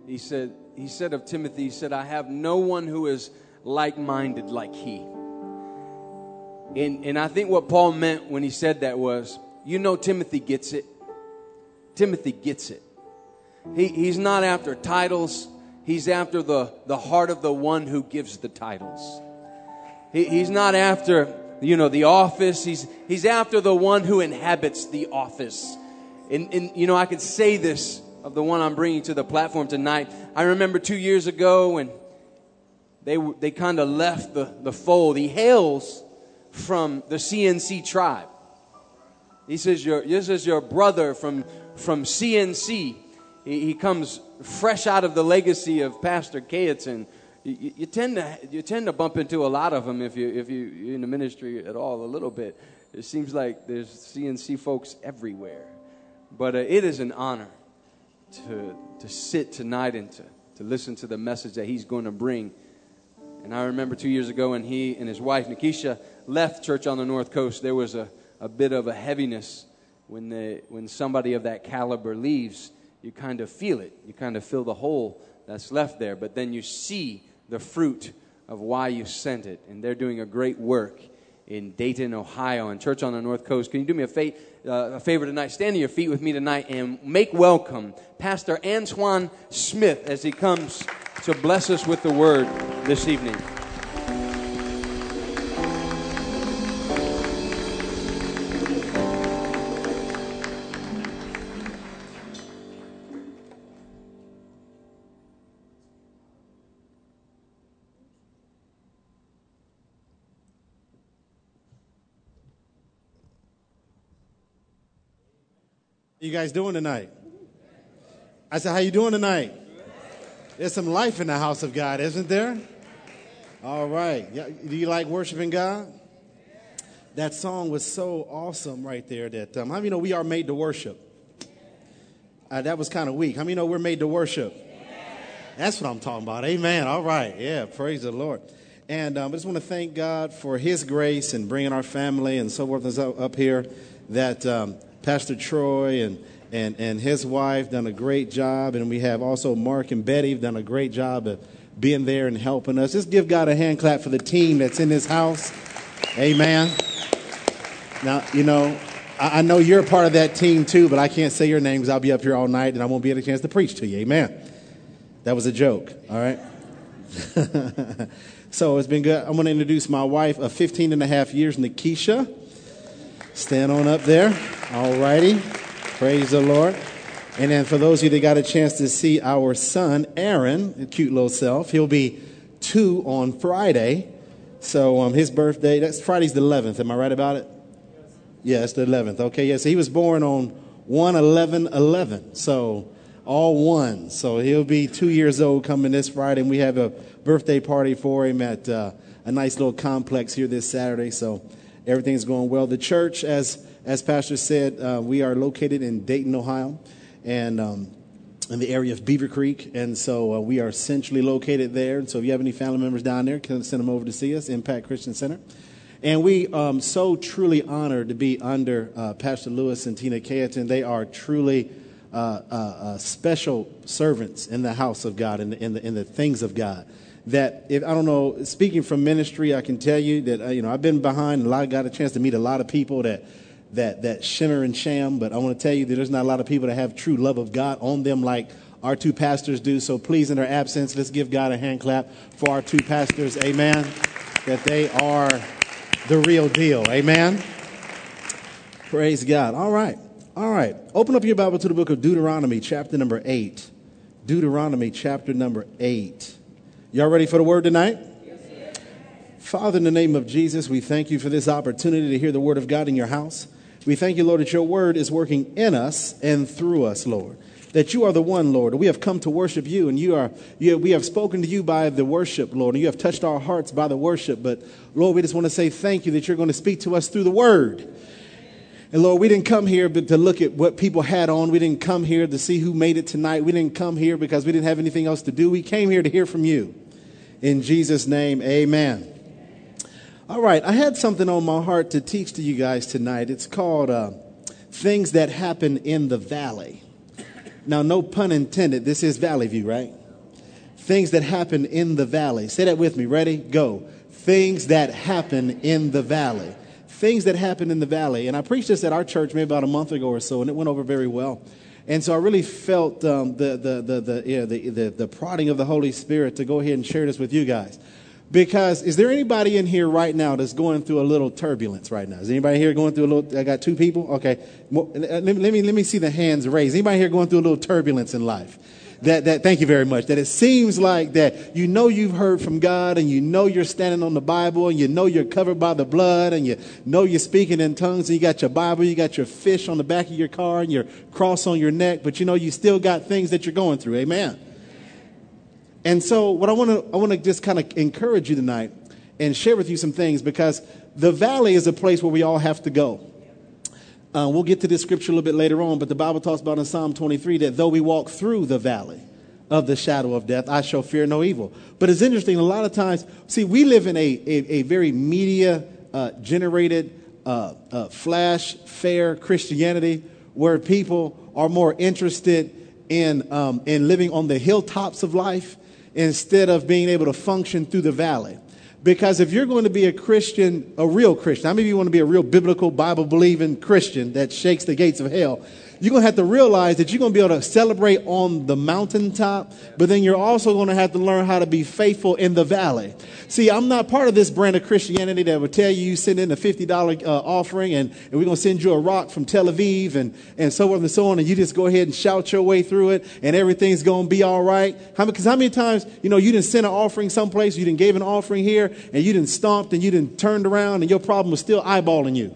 he said of Timothy, he said, I have no one who is like-minded like he. And I think what Paul meant when he said that was, Timothy gets it. Timothy gets it. He's not after titles. He's after the heart of the one who gives the titles. He's not after, the office. He's after the one who inhabits the office. And I could say this of the one I'm bringing to the platform tonight. I remember 2 years ago when they kind of left the fold. He hails from the CNC tribe. He says, this is your brother from CNC. He comes fresh out of the legacy of Pastor Kayeton. You tend to bump into a lot of them if you're in the ministry at all a little bit. It seems like there's CNC folks everywhere. But it is an honor to sit tonight and to listen to the message that he's going to bring. And I remember 2 years ago when he and his wife, Nikisha, left Church on the North Coast, there was a bit of a heaviness when somebody of that caliber leaves. You kind of feel it. You kind of feel the hole that's left there. But then you see the fruit of why you sent it. And they're doing a great work in Dayton, Ohio, and Church on the North Coast. Can you do me a favor tonight? Stand to your feet with me tonight and make welcome Pastor Antoine Smith as he comes to bless us with the word this evening. You guys doing tonight? I said, how you doing tonight? There's some life in the house of God, isn't there? All right. Do you like worshiping God? That song was so awesome right there. That how many know we are made to worship? That was kind of weak. How many know we're made to worship? That's what I'm talking about. Amen. All right. Yeah. Praise the Lord. And I just want to thank God for his grace and bringing our family and so forth up here. That Pastor Troy and his wife done a great job. And we have also Mark and Betty have done a great job of being there and helping us. Just give God a hand clap for the team that's in this house. Amen. Now, I know you're a part of that team too, but I can't say your name because I'll be up here all night and I won't be able a chance to preach to you. Amen. That was a joke. All right. So it's been good. I'm going to introduce my wife of 15 and a half years, Nikisha. Stand on up there. All righty. Praise the Lord. And then for those of you that got a chance to see our son, Aaron, a cute little self, he'll be 2 on Friday. So his birthday, that's Friday's the 11th. Am I right about it? Yeah, it's the 11th. Okay, yeah, so he was born on 1/11/11. So all one. So he'll be 2 years old coming this Friday. And we have a birthday party for him at a nice little complex here this Saturday. So everything's going well. The church, as Pastor said, we are located in Dayton, Ohio, and in the area of Beaver Creek. And so we are centrally located there. And so if you have any family members down there, can send them over to see us, Impact Christian Center. And we so truly honored to be under Pastor Lewis and Tina Kayeton. They are truly special servants in the house of God, in the things of God. That if I don't know, speaking from ministry, I can tell you that I've been behind a lot. Got a chance to meet a lot of people that shimmer and sham. But I want to tell you that there's not a lot of people that have true love of God on them like our two pastors do. So please, in their absence, let's give God a hand clap for our two pastors. Amen. That they are the real deal. Amen. Praise God. All right. Open up your Bible to the book of Deuteronomy, chapter number 8. Deuteronomy, chapter number 8. Y'all ready for the word tonight? Yes. Father, in the name of Jesus, we thank you for this opportunity to hear the word of God in your house. We thank you, Lord, that your word is working in us and through us, Lord. That you are the one, Lord. We have come to worship you, and we have spoken to you by the worship, Lord, and you have touched our hearts by the worship. But, Lord, we just want to say thank you that you're going to speak to us through the word. And, Lord, we didn't come here to look at what people had on. We didn't come here to see who made it tonight. We didn't come here because we didn't have anything else to do. We came here to hear from you. In Jesus' name, amen. All right, I had something on my heart to teach to you guys tonight. It's called Things That Happen in the Valley. Now, no pun intended. This is Valley View, right? Things that happen in the valley. Say that with me. Ready? Go. Things that happen in the valley. Things that happen in the valley. And I preached this at our church maybe about a month ago or so, and it went over very well. And so I really felt the prodding of the Holy Spirit to go ahead and share this with you guys. Because is there anybody in here right now that's going through a little turbulence right now? Is anybody here going through a little? I got two people. Okay, let me see the hands raised. Anybody here going through a little turbulence in life? That thank you very much. That it seems like that you know you've heard from God, and you know you're standing on the Bible, and you know you're covered by the blood, and you know you're speaking in tongues, and you got your Bible, you got your fish on the back of your car, and your cross on your neck, but you know you still got things that you're going through. Amen. And so what I want to just kind of encourage you tonight and share with you some things, because the valley is a place where we all have to go. We'll get to this scripture a little bit later on, but the Bible talks about in Psalm 23 that though we walk through the valley of the shadow of death, I shall fear no evil. But it's interesting, a lot of times, see, we live in a very media generated flash fair Christianity where people are more interested in living on the hilltops of life instead of being able to function through the valley. Because if you're going to be a Christian, a real Christian, how many of you want to be a real biblical, Bible-believing Christian that shakes the gates of hell? You're going to have to realize that you're going to be able to celebrate on the mountaintop, but then you're also going to have to learn how to be faithful in the valley. See, I'm not part of this brand of Christianity that will tell you send in a $50 offering and we're going to send you a rock from Tel Aviv and so forth and so on, and you just go ahead and shout your way through it and everything's going to be all right. Because how many times, you didn't send an offering someplace, you didn't gave an offering here, and you didn't stomped and you didn't turned around and your problem was still eyeballing you?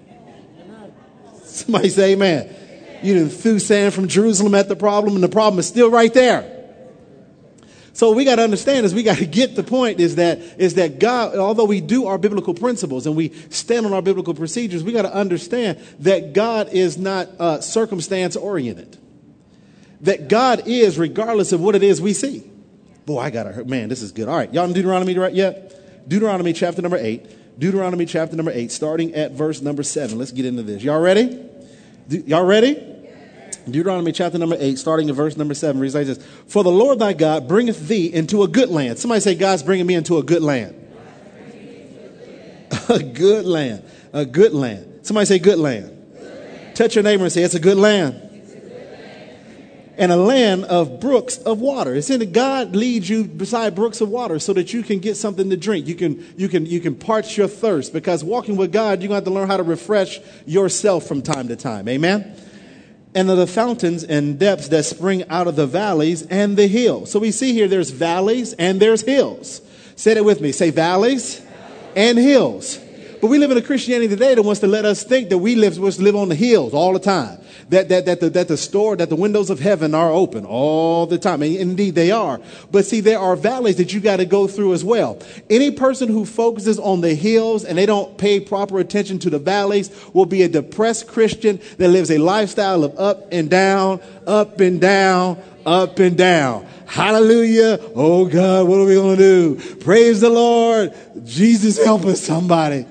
Somebody say amen. You didn't threw sand from Jerusalem at the problem, and the problem is still right there. So what we got to understand is we got to get the point is that God, although we do our biblical principles and we stand on our biblical procedures, we got to understand that God is not circumstance oriented. That God is regardless of what it is we see. Boy, I got to hurt. Man, this is good. All right. Y'all in Deuteronomy right yet? Deuteronomy chapter number 8. Deuteronomy chapter number 8, starting at verse number 7. Let's get into this. Y'all ready? Y'all ready? Deuteronomy chapter number 8, starting in verse number 7, reads like this. For the Lord thy God bringeth thee into a good land. Somebody say, God's bringing me into a good land. A good land. A good land. Somebody say good land. Good land. Touch your neighbor and say, it's a good land. And a land of brooks of water. It's in that God leads you beside brooks of water so that you can get something to drink. You can parch your thirst, because walking with God, you're going to have to learn how to refresh yourself from time to time. Amen. And of the fountains and depths that spring out of the valleys and the hills. So we see here there's valleys and there's hills. Say that with me. Say valleys and hills. But we live in a Christianity today that wants to let us think that we live on the hills all the time. That the windows of heaven are open all the time. And indeed they are. But see, there are valleys that you got to go through as well. Any person who focuses on the hills and they don't pay proper attention to the valleys will be a depressed Christian that lives a lifestyle of up and down, up and down, up and down. Hallelujah. Oh God, what are we going to do? Praise the Lord. Jesus, help us, somebody.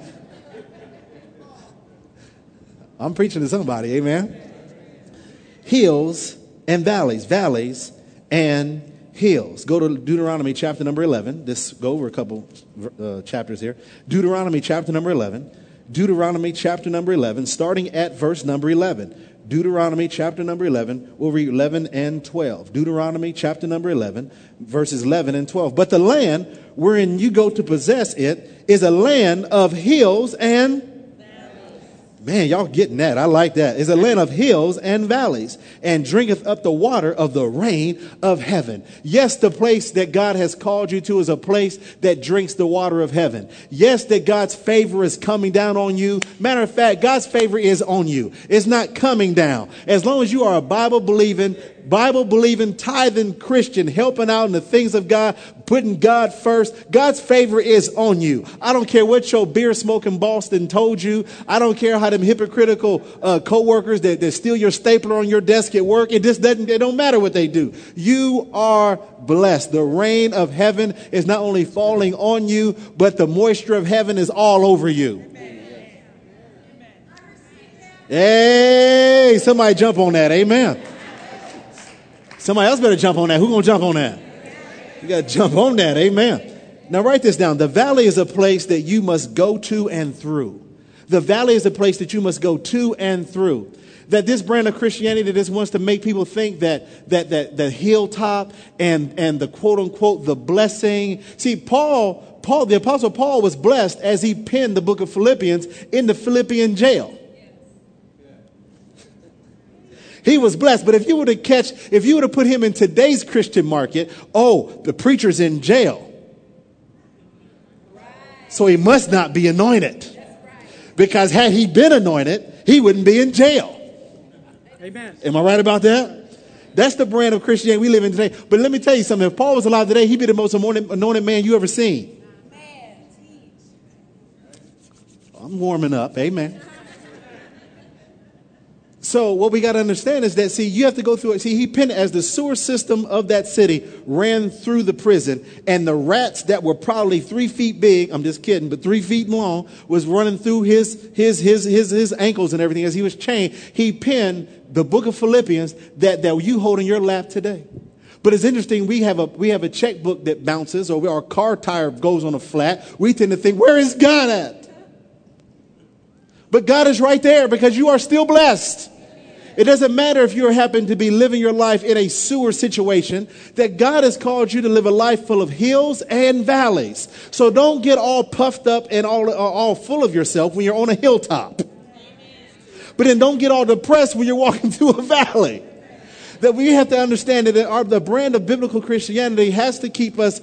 I'm preaching to somebody. Amen. Hills and valleys. Valleys and hills. Go to Deuteronomy chapter number 11. Go over a couple chapters here. Deuteronomy chapter number 11. Deuteronomy chapter number 11, starting at verse number 11. Deuteronomy chapter number 11. We'll read 11 and 12. Deuteronomy chapter number 11, verses 11 and 12. But the land wherein you go to possess it is a land of hills and... Man, y'all getting that. I like that. It's a land of hills and valleys, and drinketh up the water of the rain of heaven. Yes, the place that God has called you to is a place that drinks the water of heaven. Yes, that God's favor is coming down on you. Matter of fact, God's favor is on you. It's not coming down. As long as you are a Bible-believing, tithing Christian, helping out in the things of God, putting God first, God's favor is on you. I don't care what your beer-smoking boss done told you. I don't care how them hypocritical co-workers that steal your stapler on your desk at work. It don't matter what they do. You are blessed. The rain of heaven is not only falling on you, but the moisture of heaven is all over you. Hey, somebody jump on that. Amen. Somebody else better jump on that. Who's going to jump on that? You got to jump on that. Amen. Now write this down. The valley is a place that you must go to and through. The valley is a place that you must go to and through. That this brand of Christianity that just wants to make people think that the hilltop and the quote unquote the blessing. See, the Apostle Paul was blessed as he penned the book of Philippians in the Philippian jail. He was blessed. But if you were to put him in today's Christian market, the preacher's in jail. So he must not be anointed. Because had he been anointed, he wouldn't be in jail. Amen. Am I right about that? That's the brand of Christianity we live in today. But let me tell you something. If Paul was alive today, he'd be the most anointed man you ever seen. I'm warming up. Amen. So what we got to understand is that, you have to go through it. He penned it as the sewer system of that city ran through the prison, and the rats that were probably 3 feet big, I'm just kidding, but 3 feet long, was running through his ankles and everything as he was chained. He penned the book of Philippians that you hold in your lap today. But it's interesting, we have a checkbook that bounces, or our car tire goes on a flat. We tend to think, where is God at? But God is right there because you are still blessed. It doesn't matter if you happen to be living your life in a sewer situation, that God has called you to live a life full of hills and valleys. So don't get all puffed up and all full of yourself when you're on a hilltop. But then don't get all depressed when you're walking through a valley. That we have to understand that the brand of biblical Christianity has to keep us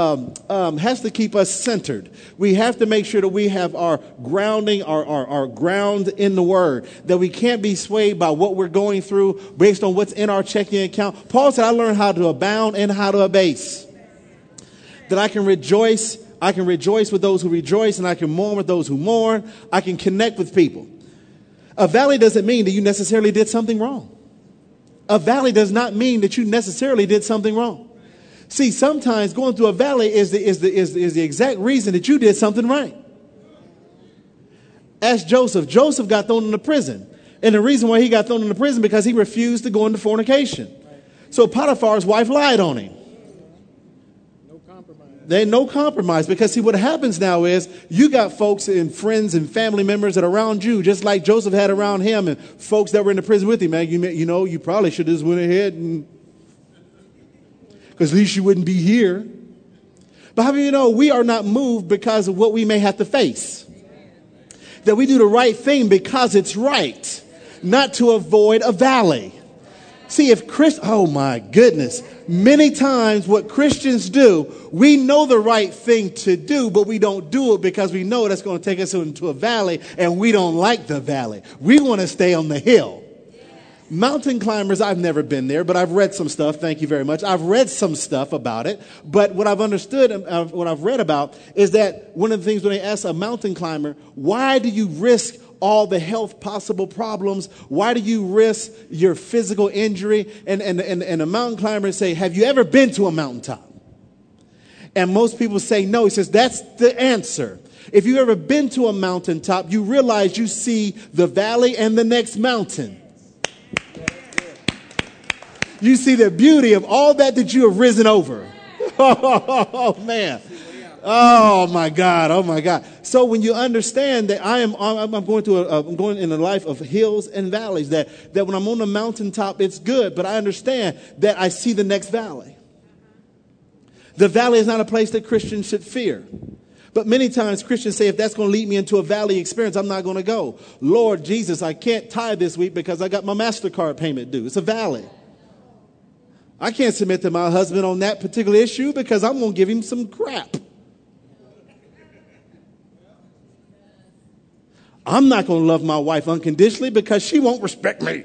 centered. We have to make sure that we have our grounding, our ground in the Word. That we can't be swayed by what we're going through based on what's in our checking account. Paul said, I learned how to abound and how to abase. That I can rejoice with those who rejoice, and I can mourn with those who mourn. I can connect with people. A valley doesn't mean that you necessarily did something wrong. A valley does not mean that you necessarily did something wrong. See, sometimes going through a valley is the exact reason that you did something right. Ask Joseph. Joseph got thrown into prison. And the reason why he got thrown into prison because he refused to go into fornication. So Potiphar's wife lied on him. There ain't no compromise, because see, what happens now is you got folks and friends and family members that are around you, just like Joseph had around him, and folks that were in the prison with him. Man, you probably should have just went ahead and, because at least you wouldn't be here. But how do you know we are not moved because of what we may have to face? That we do the right thing because it's right, not to avoid a valley. See, oh my goodness, many times what Christians do, we know the right thing to do, but we don't do it because we know that's going to take us into a valley, and we don't like the valley. We want to stay on the hill. Mountain climbers, I've never been there, but I've read some stuff. Thank you very much. I've read some stuff about it. But what I've understood, what I've read about, is that one of the things when they ask a mountain climber, why do you risk all the health possible problems? Why do you risk your physical injury? And a mountain climber say, have you ever been to a mountaintop? And most people say no. He says, that's the answer. If you've ever been to a mountaintop, you realize you see the valley and the next mountain. You see the beauty of all that you have risen over. Oh, man. Oh my God. Oh my God. So when you understand that I'm going in a life of hills and valleys, that when I'm on the mountaintop, it's good, but I understand that I see the next valley. The valley is not a place that Christians should fear. But many times Christians say, if that's going to lead me into a valley experience, I'm not going to go. Lord Jesus, I can't tithe this week because I got my MasterCard payment due. It's a valley. I can't submit to my husband on that particular issue because I'm going to give him some crap. I'm not going to love my wife unconditionally because she won't respect me.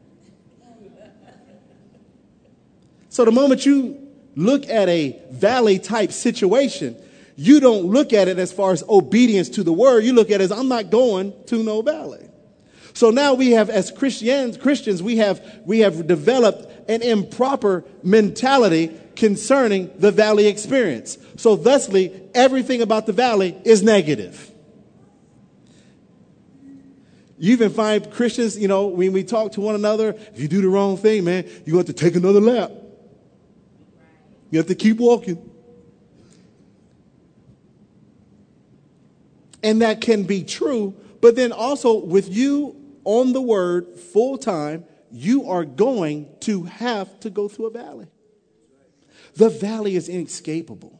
So the moment you look at a valley type situation, you don't look at it as far as obedience to the word. You look at it as, I'm not going to no valley. So now we have, as Christians, we have developed an improper mentality concerning the valley experience. So thusly, everything about the valley is negative. You even find Christians, when we talk to one another, if you do the wrong thing, man, you're going to have to take another lap. You have to keep walking. And that can be true, but then also with you on the word full time, you are going to have to go through a valley. The valley is inescapable.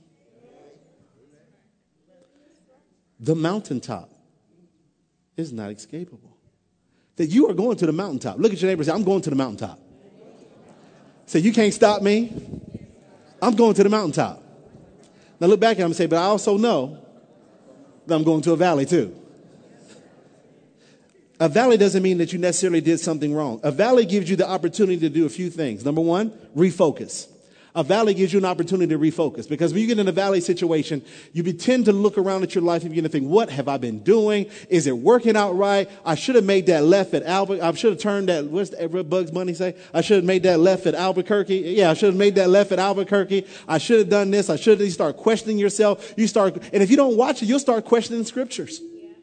The mountaintop is not escapable. That you are going to the mountaintop. Look at your neighbor and say, I'm going to the mountaintop. Say, you can't stop me. I'm going to the mountaintop. Now look back at him and say, but I also know that I'm going to a valley too. A valley doesn't mean that you necessarily did something wrong. A valley gives you the opportunity to do a few things. Number one, refocus. A valley gives you an opportunity to refocus, because when you get in a valley situation, you tend to look around at your life and begin to think, what have I been doing? Is it working out right? I should have made that left at I should have turned that, what's the Bugs Bunny say? I should have made that left at Albuquerque. Yeah, I should have made that left at Albuquerque. I should have done this. You start questioning yourself. And if you don't watch it, you'll start questioning scriptures.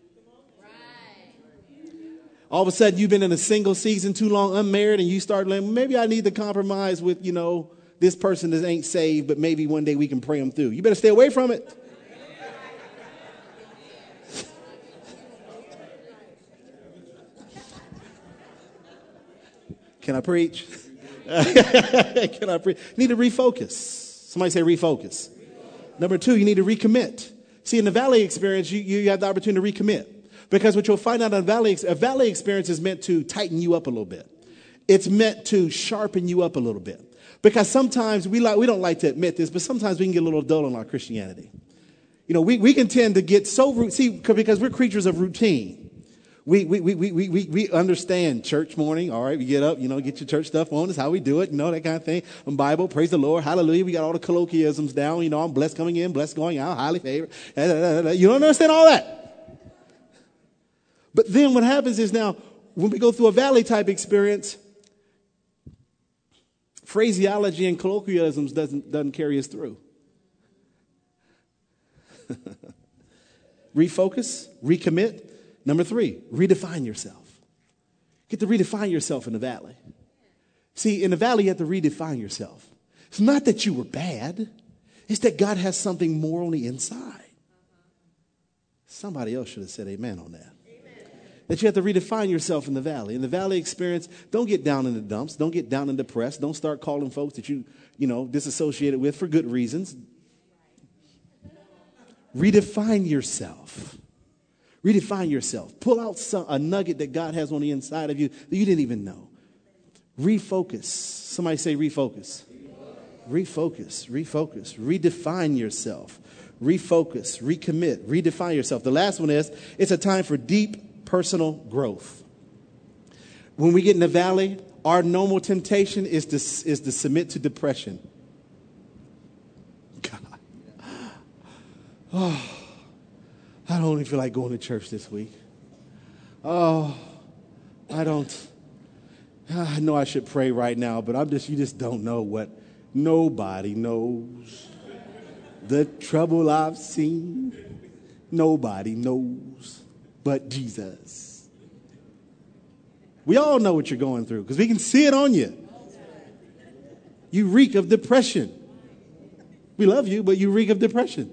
All of a sudden, you've been in a single season too long, unmarried, and you start like, maybe I need to compromise with, this person that ain't saved, but maybe one day we can pray them through. You better stay away from it. Can I preach? Can I preach? You need to refocus. Somebody say refocus. Number two, you need to recommit. See, in the valley experience, you have the opportunity to recommit. Because what you'll find out in a valley experience is meant to tighten you up a little bit. It's meant to sharpen you up a little bit. Because sometimes we don't like to admit this, but sometimes we can get a little dull in our Christianity. We can tend to get because we're creatures of routine. We understand church morning. All right, we get up, get your church stuff on. That's how we do it, that kind of thing. Bible, praise the Lord, hallelujah. We got all the colloquialisms down. I'm blessed coming in, blessed going out, highly favored. You don't understand all that. But then what happens is now, when we go through a valley type experience, phraseology and colloquialisms doesn't carry us through. Refocus, recommit. Number three, redefine yourself. Get to redefine yourself in the valley. See, in the valley, you have to redefine yourself. It's not that you were bad. It's that God has something more on the inside. Somebody else should have said amen on that. That you have to redefine yourself in the valley. In the valley experience, don't get down in the dumps. Don't get down and depressed. Don't start calling folks that you disassociated with for good reasons. Redefine yourself. Redefine yourself. Pull out a nugget that God has on the inside of you that you didn't even know. Refocus. Somebody say refocus. Refocus. Refocus. Redefine yourself. Refocus. Recommit. Redefine yourself. The last one is, it's a time for deep personal growth. When we get in the valley, our normal temptation is to submit to depression. God. Oh, I don't even feel like going to church this week. Oh, I know I should pray right now, but you just don't know what. Nobody knows the trouble I've seen. Nobody knows but Jesus. We all know what you're going through because we can see it on you. You reek of depression. We love you, but you reek of depression.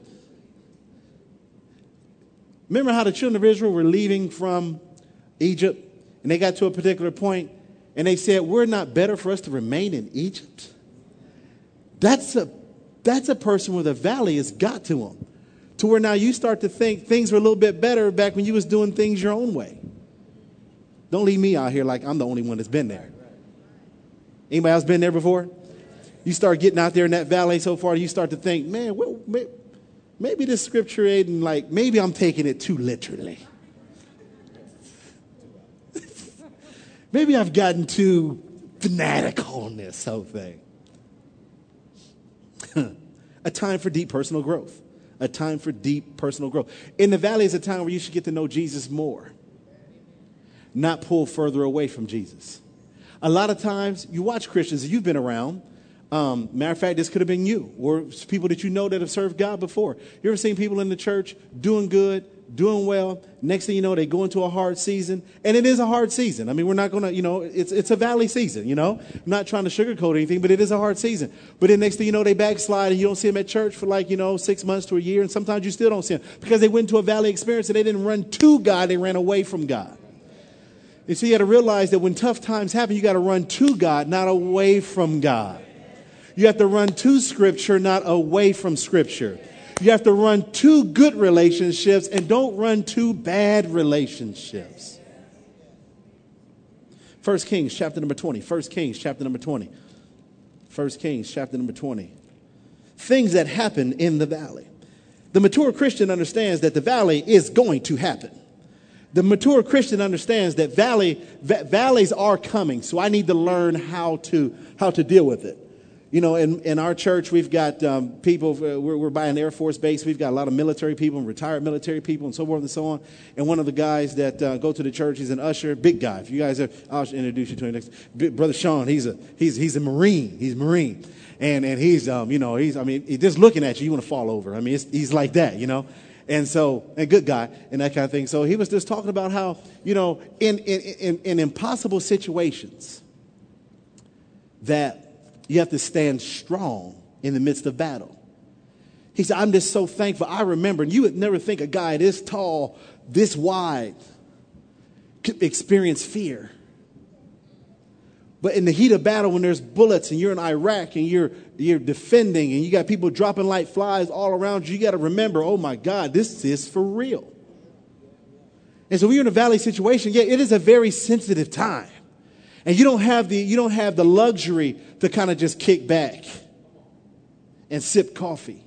Remember how the children of Israel were leaving from Egypt and they got to a particular point and they said, we're not better for us to remain in Egypt? That's a person where the valley has got to them. To where now you start to think things were a little bit better back when you was doing things your own way. Don't leave me out here like I'm the only one that's been there. Anybody else been there before? You start getting out there in that valley so far, you start to think, man, maybe this scripture ain't maybe I'm taking it too literally. Maybe I've gotten too fanatical on this whole thing. A time for deep personal growth. A time for deep personal growth. In the valley is a time where you should get to know Jesus more, not pull further away from Jesus. A lot of times, you watch Christians, you've been around, Matter of fact, this could have been you or people that you know that have served God before. You ever seen people in the church doing good, doing well? Next thing you know, they go into a hard season. And it is a hard season. I mean, we're not going to, it's a valley season, I'm not trying to sugarcoat anything, but it is a hard season. But then next thing you know, they backslide and you don't see them at church for 6 months to a year. And sometimes you still don't see them because they went into a valley experience and they didn't run to God. They ran away from God. And so you got to realize that when tough times happen, you got to run to God, not away from God. You have to run to Scripture, not away from Scripture. You have to run to good relationships and don't run to bad relationships. 1 Kings chapter number 20. 1 Kings chapter number 20. 1 Kings chapter number 20. Things that happen in the valley. The mature Christian understands that the valley is going to happen. The mature Christian understands that valleys are coming. So I need to learn how to deal with it. In our church, we've got people, we're by an Air Force base. We've got a lot of military people and retired military people and so forth and so on. And one of the guys that go to the church, he's an usher, big guy. If you guys I'll introduce you to him next. Brother Sean, he's a Marine. He's a Marine. And he's just looking at you, you want to fall over. I mean, he's like that, And so, a good guy and that kind of thing. So he was just talking about how, in impossible situations that you have to stand strong in the midst of battle. He said, I'm just so thankful. I remember, and you would never think a guy this tall, this wide, could experience fear. But in the heat of battle, when there's bullets and you're in Iraq and you're defending and you got people dropping like flies all around you, you got to remember, oh my God, this is for real. And so when you're in a valley situation, it is a very sensitive time. And you don't have the luxury to kind of just kick back and sip coffee.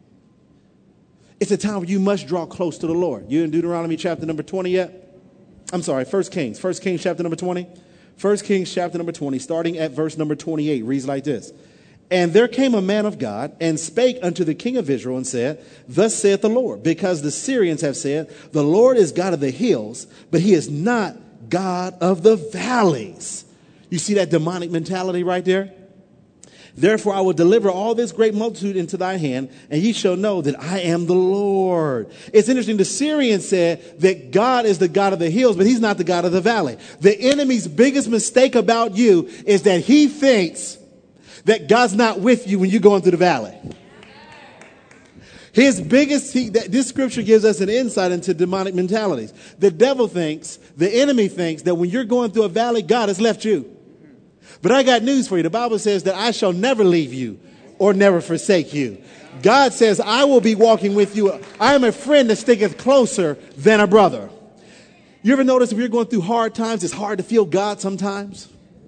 It's a time where you must draw close to the Lord. You in Deuteronomy chapter number 20 yet? I'm sorry, 1 Kings chapter number 20. 1 Kings chapter number 20, starting at verse number 28, reads like this. And there came a man of God and spake unto the king of Israel and said, Thus saith the Lord, because the Syrians have said, The Lord is God of the hills, but he is not God of the valleys. You see that demonic mentality right there? Therefore I will deliver all this great multitude into thy hand, and ye shall know that I am the Lord. It's interesting. The Syrians said that God is the God of the hills, but he's not the God of the valley. The enemy's biggest mistake about you is that he thinks that God's not with you when you're going through the valley. This scripture gives us an insight into demonic mentalities. The enemy thinks that when you're going through a valley, God has left you. But I got news for you. The Bible says that I shall never leave you or never forsake you. God says, I will be walking with you. I am a friend that sticketh closer than a brother. You ever notice if you're going through hard times, it's hard to feel God sometimes?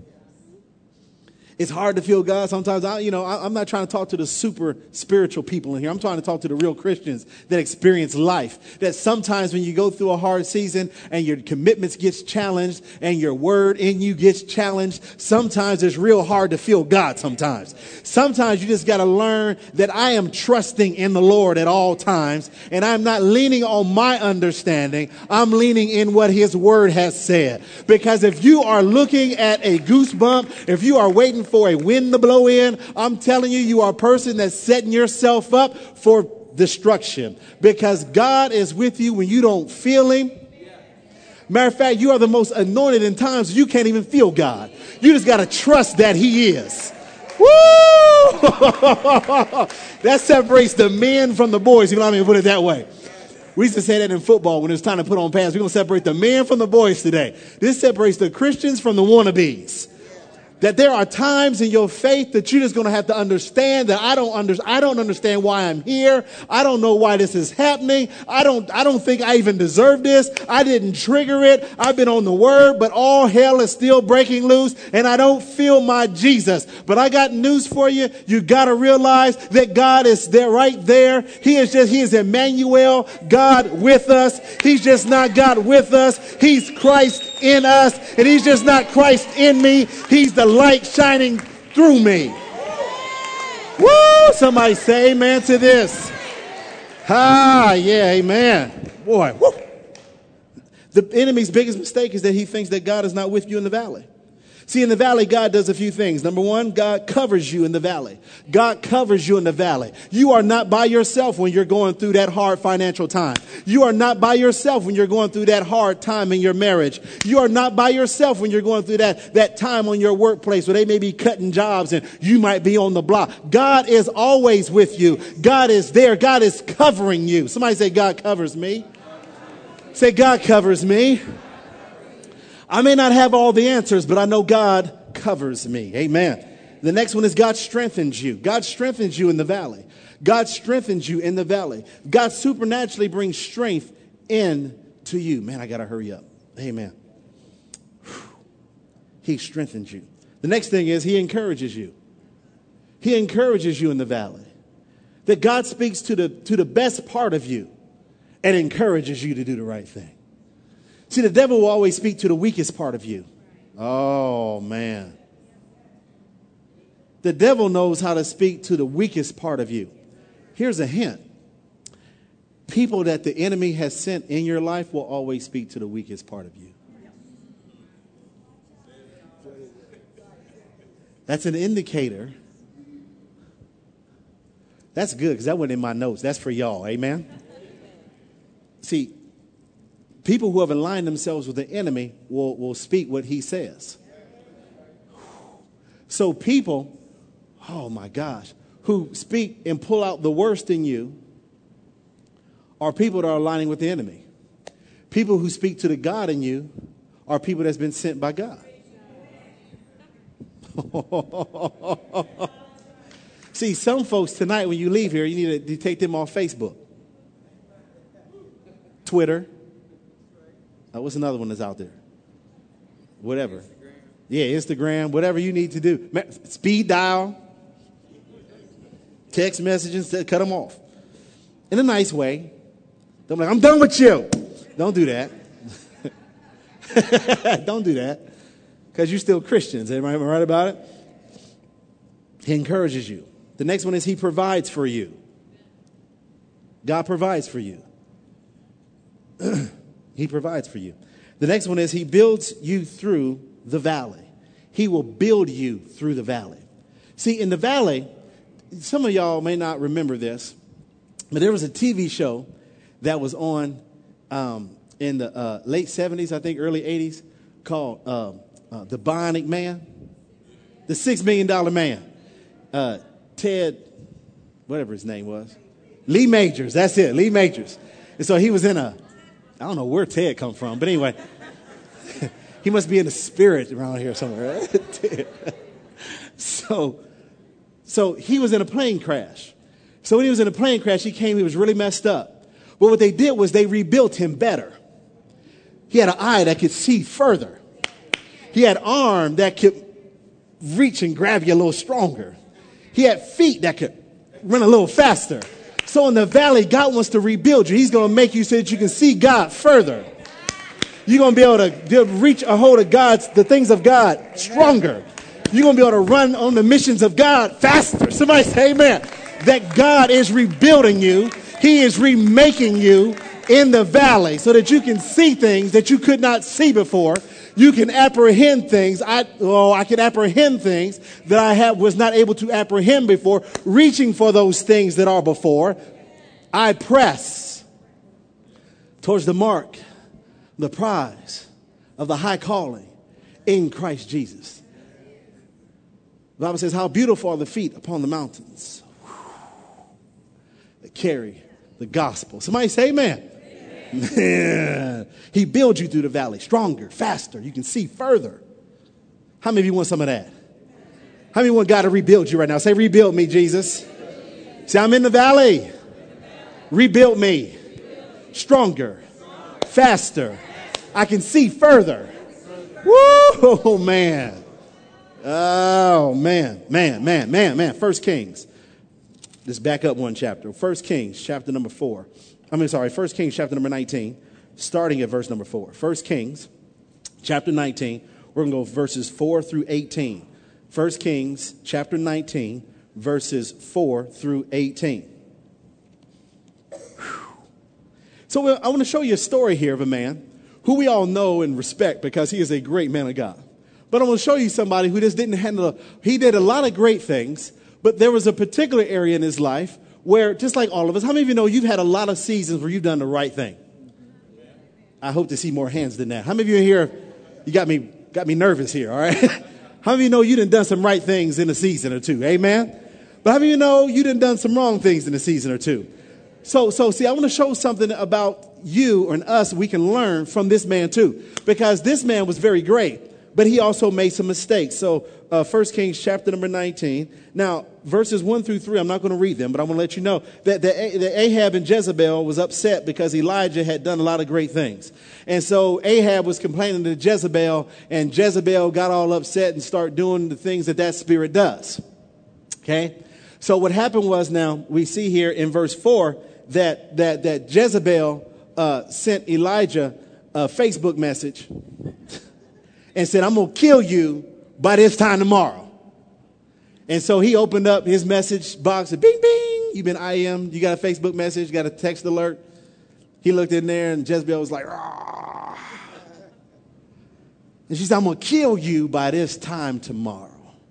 It's hard to feel God sometimes. I'm not trying to talk to the super spiritual people in here. I'm trying to talk to the real Christians that experience life. That sometimes when you go through a hard season and your commitments gets challenged and your word in you gets challenged, sometimes it's real hard to feel God sometimes. Sometimes you just got to learn that I am trusting in the Lord at all times, and I'm not leaning on my understanding. I'm leaning in what his word has said. Because if you are looking at a goosebump, if you are waiting for a wind to blow in, I'm telling you, you are a person that's setting yourself up for destruction, because God is with you when you don't feel him. Matter of fact, you are the most anointed in times you can't even feel God. You just got to trust that he is. Woo! That separates the men from the boys. You know what I mean? Put it that way. We used to say that in football when it was time to put on pants. We're going to separate the men from the boys today. This separates the Christians from the wannabes. That there are times in your faith that you're just going to have to understand that I don't understand why I'm here. I don't know why this is happening. I don't think I even deserve this. I didn't trigger it. I've been on the word, but all hell is still breaking loose and I don't feel my Jesus. But I got news for you. You got to realize that God is there, right there. He is Emmanuel, God with us. He's just not God with us. He's Christ in us, and he's just not Christ in me. He's the light shining through me. Woo! Somebody say amen to this. Yeah, amen. Boy, woo. The enemy's biggest mistake is that he thinks that God is not with you in the valley. See, in the valley, God does a few things. Number one, God covers you in the valley. God covers you in the valley. You are not by yourself when you're going through that hard financial time. You are not by yourself when you're going through that hard time in your marriage. You are not by yourself when you're going through that time on your workplace where they may be cutting jobs and you might be on the block. God is always with you. God is there. God is covering you. Somebody say, God covers me. Say, God covers me. I may not have all the answers, but I know God covers me. Amen. The next one is God strengthens you. God strengthens you in the valley. God strengthens you in the valley. God supernaturally brings strength into you. Man, I got to hurry up. Amen. He strengthens you. The next thing is he encourages you. He encourages you in the valley. That God speaks to the best part of you and encourages you to do the right thing. See, the devil will always speak to the weakest part of you. Oh, man. The devil knows how to speak to the weakest part of you. Here's a hint. People that the enemy has sent in your life will always speak to the weakest part of you. That's an indicator. That's good because that wasn't in my notes. That's for y'all. Amen. See, people who have aligned themselves with the enemy will speak what he says. So people, oh my gosh, who speak and pull out the worst in you are people that are aligning with the enemy. People who speak to the God in you are people that's been sent by God. See, some folks tonight when you leave here, you need to take them off Facebook, Twitter. What's another one that's out there? Whatever. Yeah, Instagram, whatever you need to do. Speed dial, text messages, cut them off. In a nice way. Don't be like, I'm done with you. Don't do that. Don't do that. Because you're still Christians. Am I right about it? He encourages you. The next one is he provides for you. God provides for you. He provides for you. The next one is he builds you through the valley. He will build you through the valley. See, in the valley, some of y'all may not remember this, but there was a TV show that was on in the late 70s, I think, early 80s, called The Bionic Man, the $6 Million Man. Ted, whatever his name was, Lee Majors, that's it, Lee Majors. And so he was in I don't know where Ted come from, but anyway, he must be in the spirit around here somewhere. Right? So he was in a plane crash. So when he was in a plane crash, he was really messed up. But what they did was they rebuilt him better. He had an eye that could see further. He had an arm that could reach and grab you a little stronger. He had feet that could run a little faster. So in the valley, God wants to rebuild you. He's going to make you so that you can see God further. You're going to be able to reach a hold of the things of God stronger. You're going to be able to run on the missions of God faster. Somebody say amen. That God is rebuilding you. He is remaking you in the valley so that you can see things that you could not see before. You can apprehend things. I can apprehend things that I was not able to apprehend before, reaching for those things that are before. I press towards the mark, the prize of the high calling in Christ Jesus. The Bible says, how beautiful are the feet upon the mountains that carry the gospel. Somebody say amen. Man, he builds you through the valley, stronger, faster. You can see further. How many of you want some of that? How many want God to rebuild you right now? Say, rebuild me, Jesus. Say, I'm in the valley. Rebuild me. Stronger, faster. I can see further. Woo, man. Oh, man. 1 Kings. Let's back up one chapter. 1 Kings, chapter number 4. 1 Kings chapter number 19, starting at verse number 4. 1 Kings chapter 19, we're going to go verses 4 through 18. 1 Kings chapter 19, verses 4 through 18. So I want to show you a story here of a man who we all know and respect because he is a great man of God. But I'm going to show you somebody who just didn't handle he did a lot of great things, but there was a particular area in his life where, just like all of us, how many of you know you've had a lot of seasons where you've done the right thing? I hope to see more hands than that. How many of you in here, you got me nervous here, all right? How many of you know you done some right things in a season or two? Amen? But how many of you know you done some wrong things in a season or two? So see, I want to show something about you and us we can learn from this man too. Because this man was very great, but he also made some mistakes. So 1 Kings chapter number 19. Now, verses 1 through 3, I'm not going to read them, but I'm going to let you know that Ahab and Jezebel was upset because Elijah had done a lot of great things. And so Ahab was complaining to Jezebel, and Jezebel got all upset and started doing the things that spirit does. Okay? So what happened was, now we see here in verse 4 that Jezebel sent Elijah a Facebook message and said, I'm going to kill you by this time tomorrow. And so he opened up his message box and bing, bing, you've been IM, you got a Facebook message, got a text alert. He looked in there and Jezebel was like, "Rah." And she said, I'm going to kill you by this time tomorrow.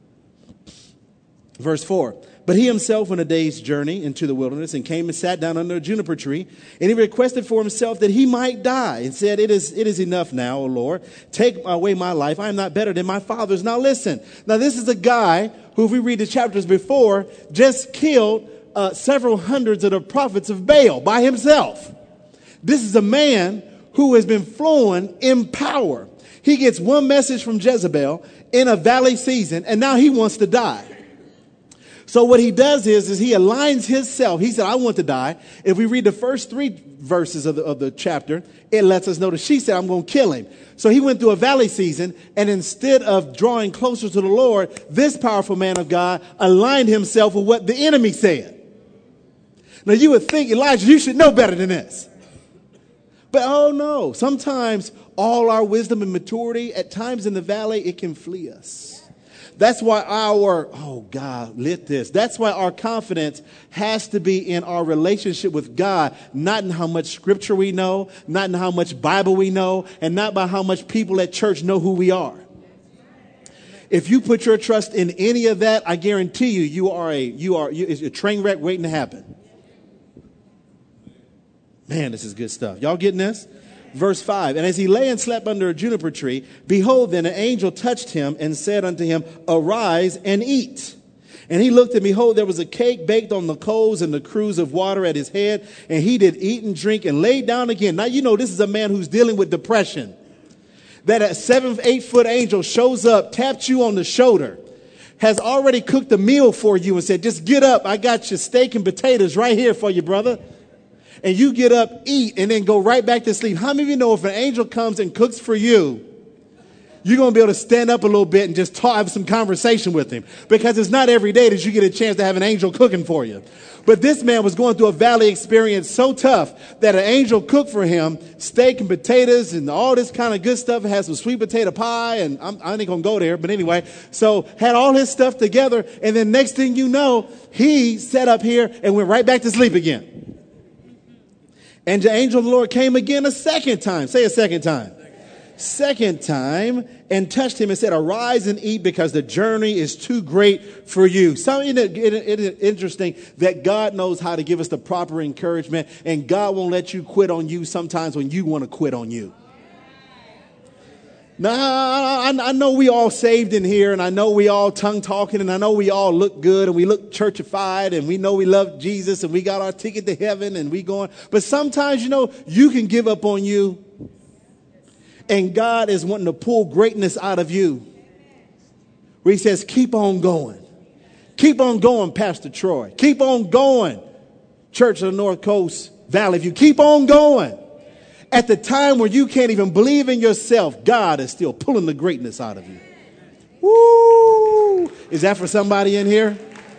Verse 4. But he himself went a day's journey into the wilderness and came and sat down under a juniper tree. And he requested for himself that he might die and said, it is enough now, O Lord. Take away my life. I am not better than my fathers. Now listen. Now this is a guy who, if we read the chapters before, just killed several hundreds of the prophets of Baal by himself. This is a man who has been flowing in power. He gets one message from Jezebel in a valley season, and now he wants to die. So what he does is he aligns himself. He said, I want to die. If we read the first 3 verses of the chapter, it lets us know that she said, I'm going to kill him. So he went through a valley season, and instead of drawing closer to the Lord, this powerful man of God aligned himself with what the enemy said. Now you would think, Elijah, you should know better than this. But oh no, sometimes all our wisdom and maturity, at times in the valley, it can flee us. That's why that's why our confidence has to be in our relationship with God, not in how much scripture we know, not in how much Bible we know, and not by how much people at church know who we are. If you put your trust in any of that, I guarantee you, it's a train wreck waiting to happen. Man, this is good stuff. Y'all getting this? Verse 5, and as he lay and slept under a juniper tree, behold, then an angel touched him and said unto him, arise and eat. And he looked, and behold, there was a cake baked on the coals and the cruse of water at his head. And he did eat and drink and lay down again. Now, you know, this is a man who's dealing with depression. That a 7-8 foot angel shows up, taps you on the shoulder, has already cooked a meal for you and said, just get up. I got your steak and potatoes right here for you, brother. And you get up, eat, and then go right back to sleep. How many of you know if an angel comes and cooks for you, you're going to be able to stand up a little bit and just have some conversation with him? Because it's not every day that you get a chance to have an angel cooking for you. But this man was going through a valley experience so tough that an angel cooked for him steak and potatoes and all this kind of good stuff. It had some sweet potato pie, and I ain't going to go there. But anyway, so had all his stuff together. And then next thing you know, he sat up here and went right back to sleep again. And the angel of the Lord came again a second time. Say a second time. Second time, and touched him and said, arise and eat, because the journey is too great for you. So it is interesting that God knows how to give us the proper encouragement, and God won't let you quit on you sometimes when you want to quit on you. Now, I know we all saved in here, and I know we all tongue talking, and I know we all look good, and we look churchified, and we know we love Jesus, and we got our ticket to heaven, and we going. But sometimes, you know, you can give up on you, and God is wanting to pull greatness out of you. Where he says, keep on going. Keep on going, Pastor Troy. Keep on going, Church of the North Coast Valley View. Keep on going. At the time where you can't even believe in yourself, God is still pulling the greatness out of you. Woo! Is that for somebody in here?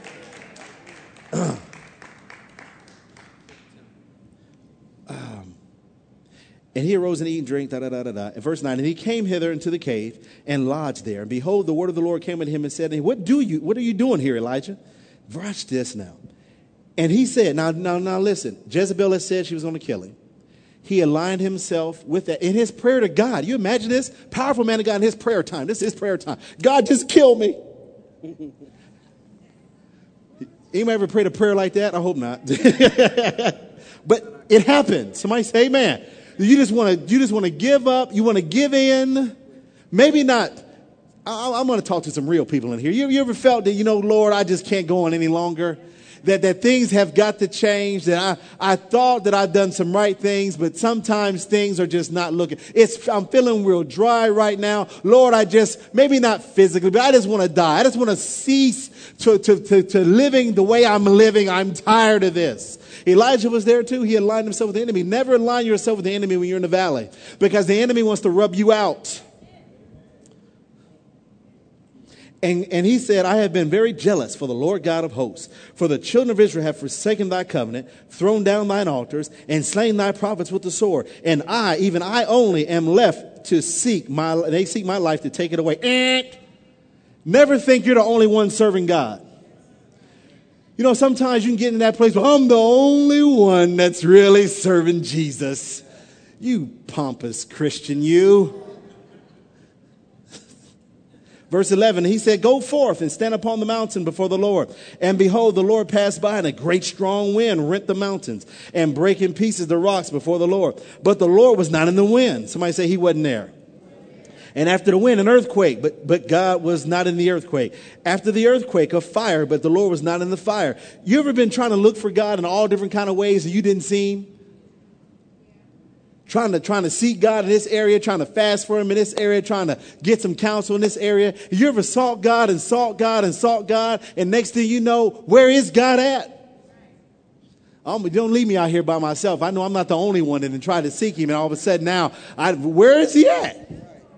And he arose and ate and drank, In verse 9, and he came hither into the cave and lodged there. And behold, the word of the Lord came unto him and said to him, what are you doing here, Elijah? Watch this now. And he said, now listen, Jezebel had said she was going to kill him. he aligned himself with that in his prayer to God. You imagine this? Powerful man of God in his prayer time. This is his prayer time. God, just kill me. Anybody ever prayed a prayer like that? I hope not. But it happens. Somebody say amen. You just want to give up. You want to give in. Maybe not. I'm going to talk to some real people in here. You ever felt that, Lord, I just can't go on any longer? That things have got to change, that I thought that I'd done some right things, but sometimes things are just not looking. I'm feeling real dry right now. Lord, maybe not physically, but I just want to die. I just want to cease to living the way I'm living. I'm tired of this. Elijah was there too. He aligned himself with the enemy. Never align yourself with the enemy when you're in the valley, because the enemy wants to rub you out. And he said, I have been very jealous for the Lord God of hosts. For the children of Israel have forsaken thy covenant, thrown down thine altars, and slain thy prophets with the sword. And I, even I only, am left to seek my life to take it away. Never think you're the only one serving God. Sometimes you can get in that place where I'm the only one that's really serving Jesus. You pompous Christian, you. Verse 11, he said, go forth and stand upon the mountain before the Lord. And behold, the Lord passed by, and a great strong wind rent the mountains and brake in pieces the rocks before the Lord. But the Lord was not in the wind. Somebody say he wasn't there. And after the wind, an earthquake, but God was not in the earthquake. After the earthquake, a fire, but the Lord was not in the fire. You ever been trying to look for God in all different kind of ways and you didn't see him? Trying to seek God in this area, trying to fast for him in this area, trying to get some counsel in this area. You ever sought God and sought God and sought God, and next thing you know, where is God at? Don't leave me out here by myself. I know I'm not the only one that tried to seek him, and all of a sudden now, where is he at?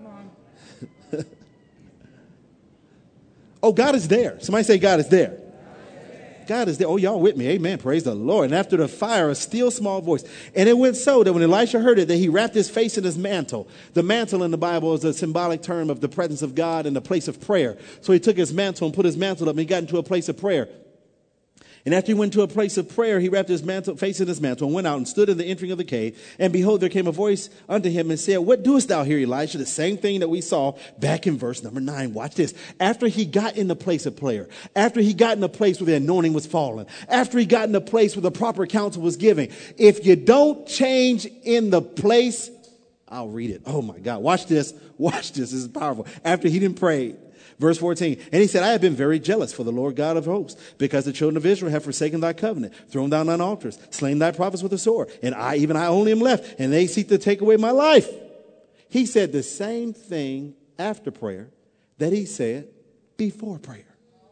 Oh, God is there. Somebody say God is there. God is there. Oh, y'all with me. Amen. Praise the Lord. And after the fire, a still small voice. And it went so that when Elisha heard it, that he wrapped his face in his mantle. The mantle in the Bible is a symbolic term of the presence of God and the place of prayer. So he took his mantle and put his mantle up, and he got into a place of prayer. And after he went to a place of prayer, he wrapped his face in his mantle and went out and stood in the entering of the cave. And behold, there came a voice unto him and said, what doest thou here, Elisha? The same thing that we saw back in verse number 9. Watch this. After he got in the place of prayer, after he got in a place where the anointing was falling, after he got in a place where the proper counsel was given, if you don't change in the place, I'll read it. Oh my God. Watch this. Watch this. This is powerful. After he didn't pray. Verse 14, and he said, I have been very jealous for the Lord God of hosts, because the children of Israel have forsaken thy covenant, thrown down thine altars, slain thy prophets with the sword. And I only am left, and they seek to take away my life. He said the same thing after prayer that he said before prayer.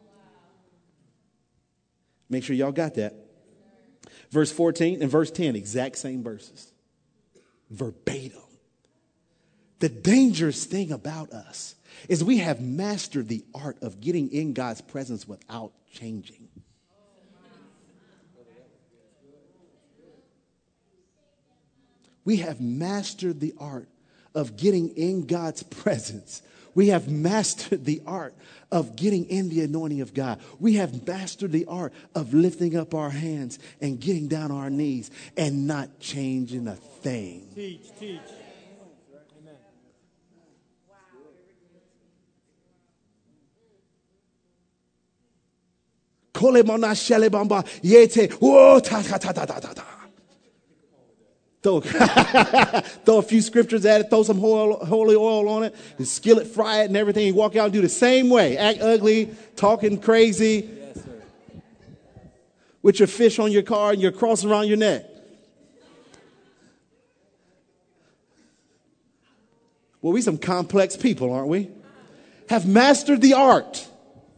Make sure y'all got that. Verse 14 and verse 10, exact same verses. Verbatim. The dangerous thing about us is we have mastered the art of getting in God's presence without changing. We have mastered the art of getting in God's presence. We have mastered the art of getting in the anointing of God. We have mastered the art of lifting up our hands and getting down on our knees and not changing a thing. Teach. Throw a few scriptures at it, throw some holy oil on it, and skillet fry it and everything. You walk out and do the same way. Act ugly, talking crazy. Yes, sir. With your fish on your car and your cross around your neck. Well, we some complex people, aren't we? Have mastered the art.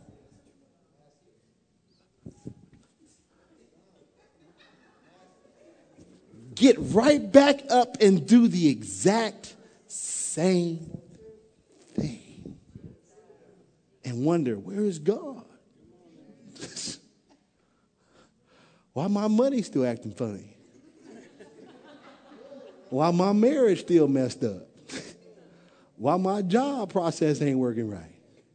Get right back up and do the exact same thing. And wonder, where is God? Why my money still acting funny? Why my marriage still messed up? Why my job process ain't working right?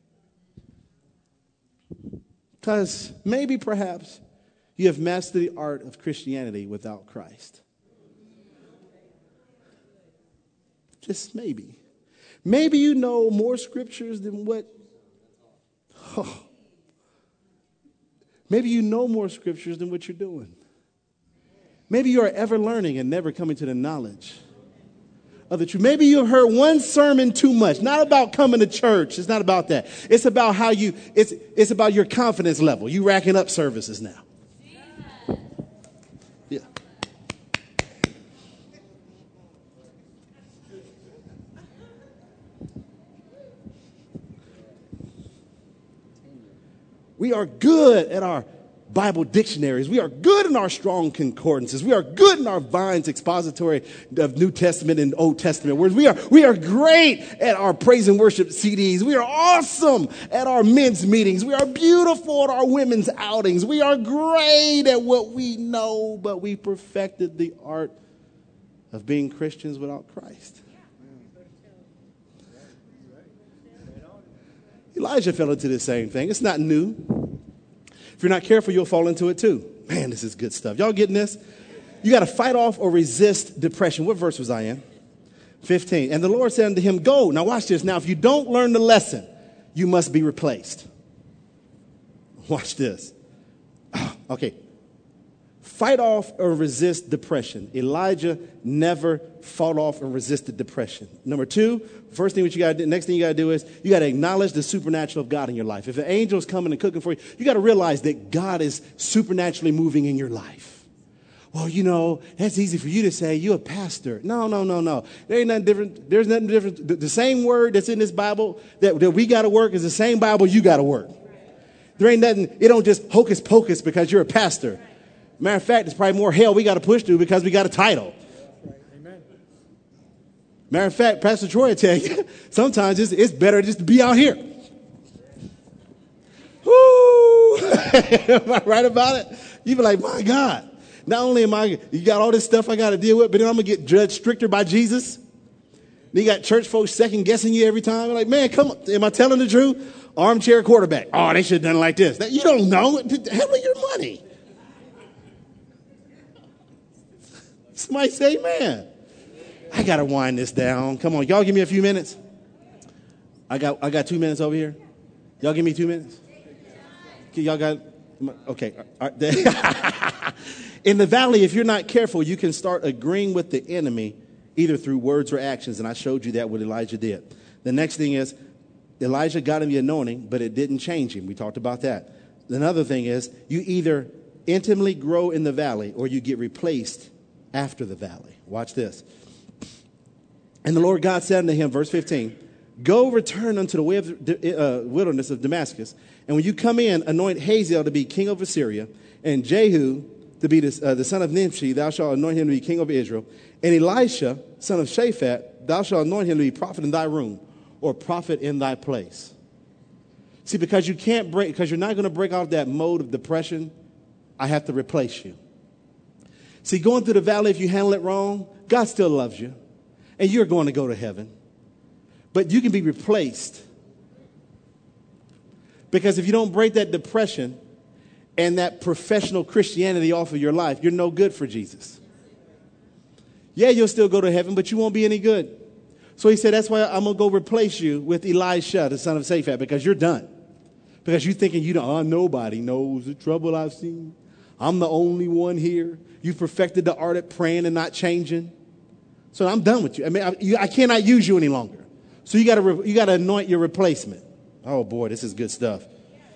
Because maybe perhaps you have mastered the art of Christianity without Christ. Just maybe. Maybe you know more scriptures than what. Oh, maybe you know more scriptures than what you're doing. Maybe you are ever learning and never coming to the knowledge of the truth. Maybe you heard one sermon too much. Not about coming to church. It's not about that. It's about how you, it's about your confidence level. You racking up services now. Yeah. We are good at our Bible dictionaries. We are good in our strong concordances. We are good in our Vine's expository of New Testament and Old Testament words. We are great at our praise and worship CDs. We are awesome at our men's meetings. We are beautiful at our women's outings. We are great at what we know, but we perfected the art of being Christians without Christ. Elijah fell into the same thing. It's not new. If you're not careful, you'll fall into it too. Man, this is good stuff. Y'all getting this? You got to fight off or resist depression. What verse was I in? 15. And the Lord said unto him, go. Now watch this. Now, if you don't learn the lesson, you must be replaced. Watch this. Okay. Fight off or resist depression. Elijah never fought off and resisted depression. Number two, first thing what you got to do, next thing you got to do is you got to acknowledge the supernatural of God in your life. If an angel is coming and cooking for you, you got to realize that God is supernaturally moving in your life. Well, you know, that's easy for you to say. You're a pastor. No. There ain't nothing different. There's nothing different. The same word that's in this Bible that we got to work is the same Bible you got to work. There ain't nothing. It don't just hocus pocus because you're a pastor. Matter of fact, it's probably more hell we got to push through because we got a title. Amen. Matter of fact, Pastor Troy will tell you, sometimes it's better just to be out here. Woo! Am I right about it? You be like, my God, not only you got all this stuff I got to deal with, but then I'm going to get judged stricter by Jesus. Then you got church folks second guessing you every time. You're like, man, come on. Am I telling the truth? Armchair quarterback. Oh, they should have done it like this. You don't know. Handle your money. Somebody say, man, I got to wind this down. Come on, y'all give me a few minutes. I got 2 minutes over here. Y'all give me 2 minutes. Okay, y'all got, okay. In the valley, if you're not careful, you can start agreeing with the enemy either through words or actions. And I showed you that what Elijah did. The next thing is Elijah got him the anointing, but it didn't change him. We talked about that. Another thing is you either intimately grow in the valley or you get replaced after the valley. Watch this. And the Lord God said unto him, verse 15, go return unto the way of the wilderness of Damascus. And when you come in, anoint Hazael to be king over Syria, and Jehu to be the son of Nimshi, thou shalt anoint him to be king over Israel. And Elisha, son of Shaphat, thou shalt anoint him to be prophet in thy room, or prophet in thy place. See, because you're not going to break out that mode of depression, I have to replace you. See, going through the valley, if you handle it wrong, God still loves you. And you're going to go to heaven. But you can be replaced. Because if you don't break that depression and that professional Christianity off of your life, you're no good for Jesus. Yeah, you'll still go to heaven, but you won't be any good. So he said, that's why I'm going to go replace you with Elisha, the son of Shaphat, because you're done. Because you're thinking, nobody knows the trouble I've seen. I'm the only one here. You've perfected the art at praying and not changing. So I'm done with you. I mean, I cannot use you any longer. So you got to anoint your replacement. Oh boy, this is good stuff.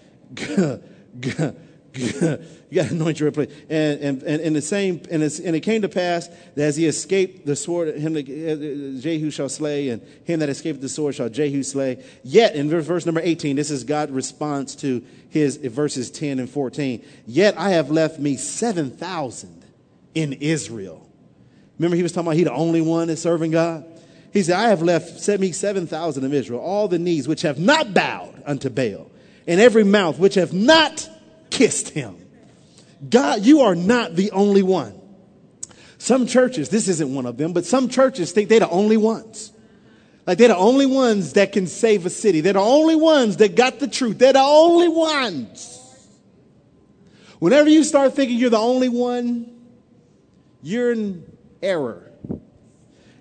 You got to anoint your replacement. And it came to pass that as he escaped the sword, him that Jehu shall slay, and him that escaped the sword shall Jehu slay. Yet, in verse number 18, this is God's response to his verses 10 and 14. Yet I have left me 7,000 in Israel. Remember, he was talking about he the only one that's serving God. He said, I have left me 7,000 of Israel, all the knees which have not bowed unto Baal, and every mouth which have not kissed him. God, you are not the only one. Some churches, this isn't one of them, but some churches think they're the only ones. Like they're the only ones that can save a city. They're the only ones that got the truth. They're the only ones. Whenever you start thinking you're the only one, you're in error.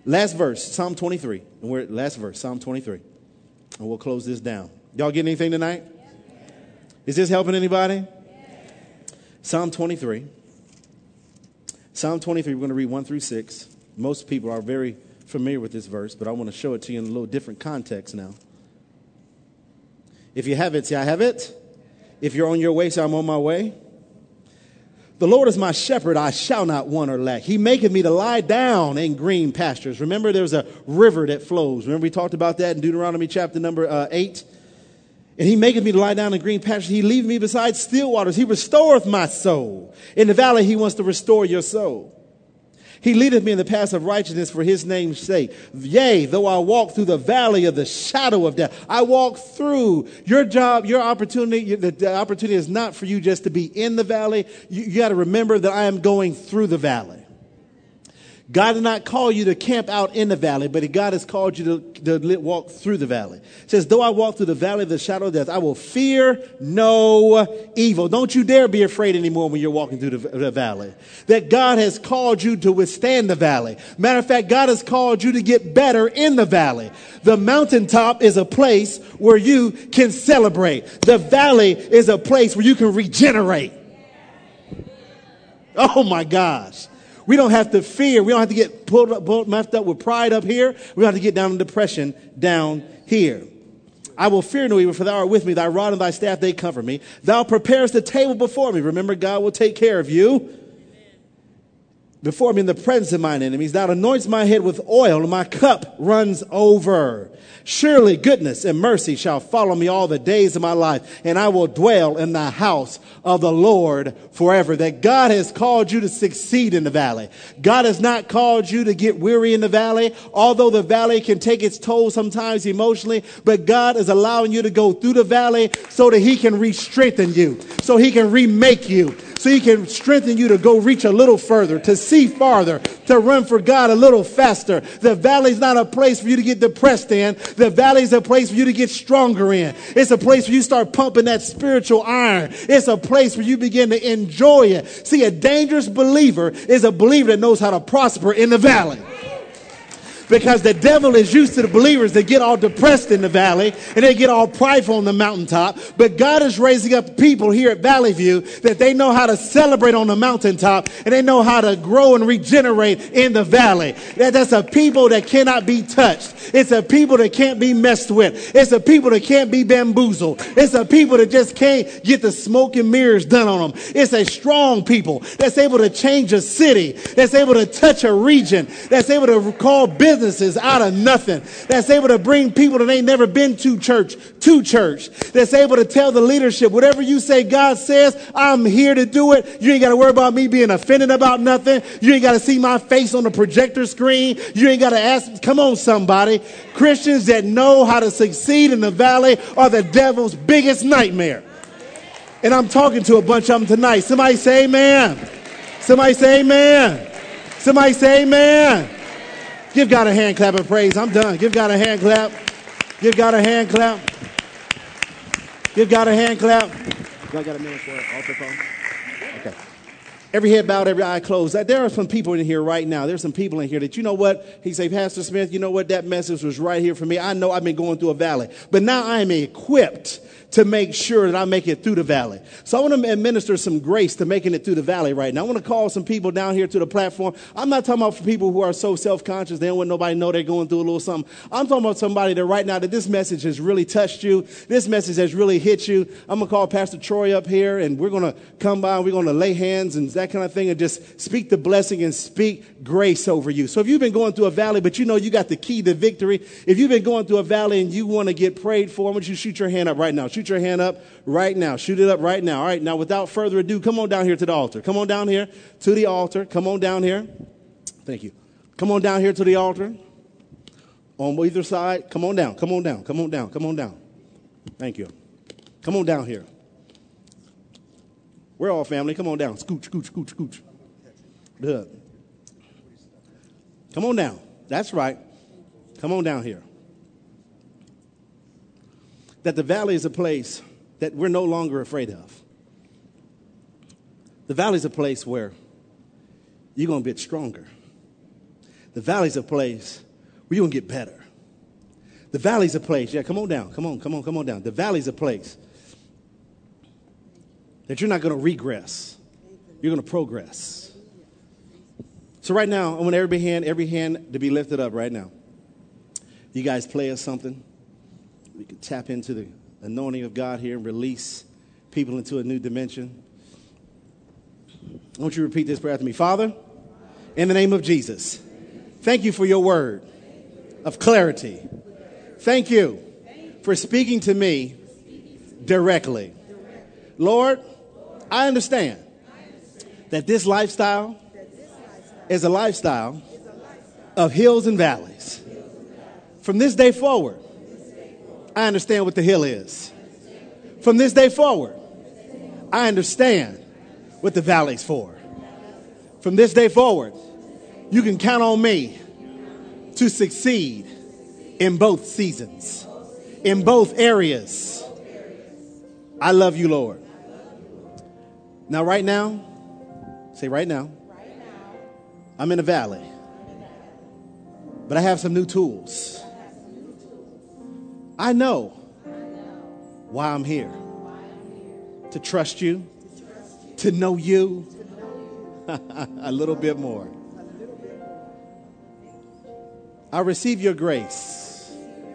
Last verse, Psalm 23. And we're at last verse, Psalm 23. And we'll close this down. Y'all get anything tonight? Is this helping anybody? Psalm 23. Psalm 23, we're going to read 1 through 6. Most people are very familiar with this verse, but I want to show it to you in a little different context now. If you have it, say, I have it. If you're on your way, say, I'm on my way. The Lord is my shepherd, I shall not want or lack. He maketh me to lie down in green pastures. Remember, there's a river that flows. Remember, we talked about that in Deuteronomy chapter number 8. And he maketh me to lie down in green pastures. He leadeth me beside still waters. He restoreth my soul. In the valley, he wants to restore your soul. He leadeth me in the paths of righteousness for his name's sake. Yea, though I walk through the valley of the shadow of death. I walk through. Your job, your opportunity, the opportunity is not for you just to be in the valley. You got to remember that I am going through the valley. God did not call you to camp out in the valley, but God has called you to walk through the valley. It says, though I walk through the valley of the shadow of death, I will fear no evil. Don't you dare be afraid anymore when you're walking through the valley. That God has called you to withstand the valley. Matter of fact, God has called you to get better in the valley. The mountaintop is a place where you can celebrate. The valley is a place where you can regenerate. Oh my gosh. We don't have to fear. We don't have to get messed up with pride up here. We don't have to get down in depression down here. I will fear no evil, for thou art with me. Thy rod and thy staff, they comfort me. Thou preparest the table before me. Remember, God will take care of you. Before me in the presence of mine enemies. Thou anoints my head with oil, and my cup runs over. Surely goodness and mercy shall follow me all the days of my life, and I will dwell in the house of the Lord forever. That God has called you to succeed in the valley. God has not called you to get weary in the valley, although the valley can take its toll sometimes emotionally, but God is allowing you to go through the valley so that he can re-strengthen you, so he can remake you, so he can strengthen you to go reach a little further, to see farther, to run for God a little faster. The valley is not a place for you to get depressed in. The valley is a place for you to get stronger in. It's a place where you start pumping that spiritual iron. It's a place where you begin to enjoy it. See, a dangerous believer is a believer that knows how to prosper in the valley. Because the devil is used to the believers that get all depressed in the valley and they get all prideful on the mountaintop. But God is raising up people here at Valley View that they know how to celebrate on the mountaintop and they know how to grow and regenerate in the valley. That's a people that cannot be touched. It's a people that can't be messed with. It's a people that can't be bamboozled. It's a people that just can't get the smoke and mirrors done on them. It's a strong people that's able to change a city, that's able to touch a region, that's able to call businesses out of nothing, that's able to bring people that ain't never been to church, that's able to tell the leadership, whatever you say God says, I'm here to do it. You ain't got to worry about me being offended about nothing. You ain't got to see my face on the projector screen. You ain't got to ask, come on somebody. Christians that know how to succeed in the valley are the devil's biggest nightmare. And I'm talking to a bunch of them tonight. Somebody say amen. Somebody say amen. Somebody say amen. Give God a hand clap of praise. I'm done. Give God a hand clap. Give God a hand clap. Give God a hand clap. Y'all got a minute for it? Altar phone? Okay. Every head bowed, every eye closed. There are some people in here right now. There's some people in here that, you know what? He say, Pastor Smith, you know what? That message was right here for me. I know I've been going through a valley, but now I am equipped to make sure that I make it through the valley. So I want to administer some grace to making it through the valley right now. I want to call some people down here to the platform. I'm not talking about for people who are so self-conscious they don't want nobody to know they're going through a little something. I'm talking about somebody that right now that this message has really touched you. This message has really hit you. I'm going to call Pastor Troy up here, and we're going to come by and we're going to lay hands and that kind of thing and just speak the blessing and speak grace over you. So if you've been going through a valley, but you know you got the key to victory, if you've been going through a valley and you want to get prayed for, I want you to shoot your hand up right now. Shoot your hand up right now. Shoot it up right now. All right. Now, without further ado, come on down here to the altar. Come on down here to the altar. Come on down here. Thank you. Come on down here to the altar. On either side. Come on down. Come on down. Come on down. Come on down. Thank you. Come on down here. We're all family. Come on down. Scooch, scooch, scooch, scooch. Good. Come on down. That's right. Come on down here. That the valley is a place that we're no longer afraid of. The valley is a place where you're going to get stronger. The valley's a place where you're going to get better. The valley's a place. Yeah, come on down. Come on down. The valley's a place that you're not going to regress. You're going to progress. So right now, I want every hand to be lifted up right now. You guys play us something. We can tap into the anointing of God here and release people into a new dimension. I want you to repeat this prayer after me. Father, in the name of Jesus, thank you for your word of clarity. Thank you for speaking to me directly. Lord, I understand that this lifestyle is a lifestyle of hills and valleys. From this day forward, I understand what the hill is. From this day forward, I understand what the valley's for. From this day forward, you can count on me to succeed in both seasons, in both areas. I love you, Lord. Now, right now, say right now, I'm in a valley, but I have some new tools. I know why I'm here. To trust you, to know you a little bit more. I receive your grace.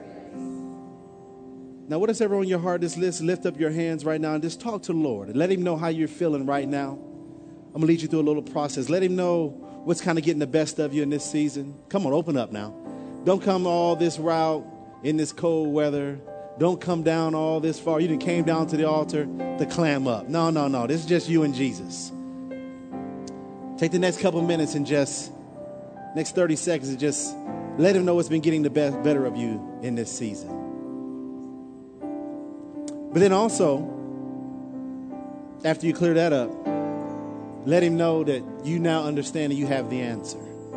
Now, what is everyone on your heart? Just lift up your hands right now and just talk to the Lord and let him know how you're feeling right now. I'm going to lead you through a little process. Let him know what's kind of getting the best of you in this season. Come on, open up now. Don't come all this route in this cold weather. Don't come down all this far. You done came down to the altar to clam up. No. This is just you and Jesus. Take the next couple minutes and next 30 seconds and just let him know what's been getting the better of you in this season. But then also, after you clear that up, let him know that you now understand and you have the answer.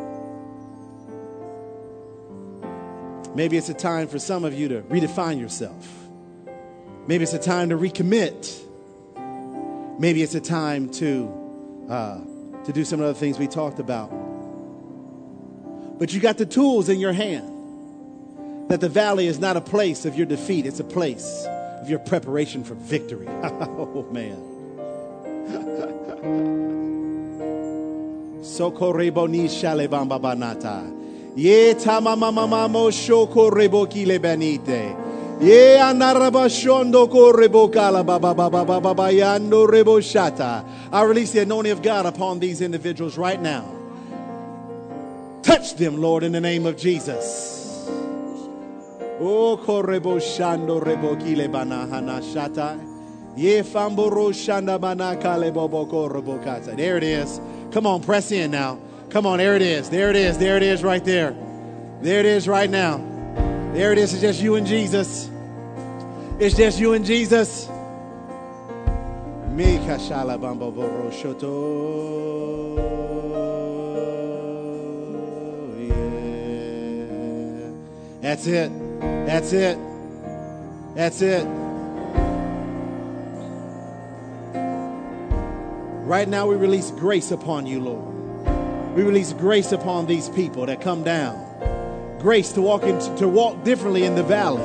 Maybe it's a time for some of you to redefine yourself. Maybe it's a time to recommit. Maybe it's a time to do some of the things we talked about. But you got the tools in your hand. That the valley is not a place of your defeat. It's a place of your preparation for victory. Oh, man. Socorrebo ni shale bamba banata. Ye tamamamamo shocorrebo kile benite. Ye anarabashondo correbo kala baba baba baba yando rebo shata. I release the anointing of God upon these individuals right now. Touch them, Lord, in the name of Jesus. Oh, correbo shando rebo kile banahana shata. Ye famboro shanda banakale bobo correbo kata. There it is. Come on, press in now. Come on, there it is. There it is. There it is right there. There it is right now. There it is. It's just you and Jesus. It's just you and Jesus. That's it. That's it. That's it. Right now we release grace upon you, Lord. We release grace upon these people that come down. Grace to walk differently in the valley.